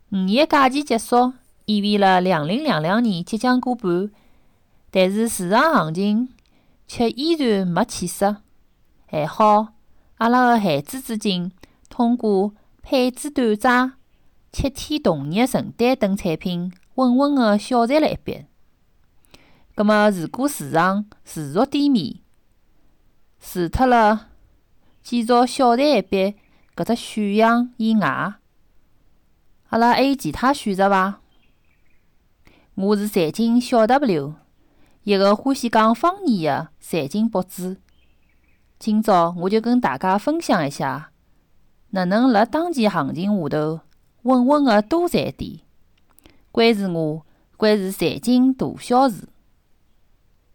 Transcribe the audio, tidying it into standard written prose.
5一假期结束，意味了2022年即将过半，但是市场行情却依然没起色。还好，阿拉个海资资金通过配资短债、7天同业承担等产品，稳稳个小赚了一笔。葛末，如果市场持续低迷，除脱了继续小赚一笔搿只选项以外，阿拉还有其他选择伐？我是财经小 W， 一个欢喜讲方言的财经博主。今朝我就跟大家分享一下，哪能辣当前行情下头稳稳个多赚点。关注我，关注财经大小事。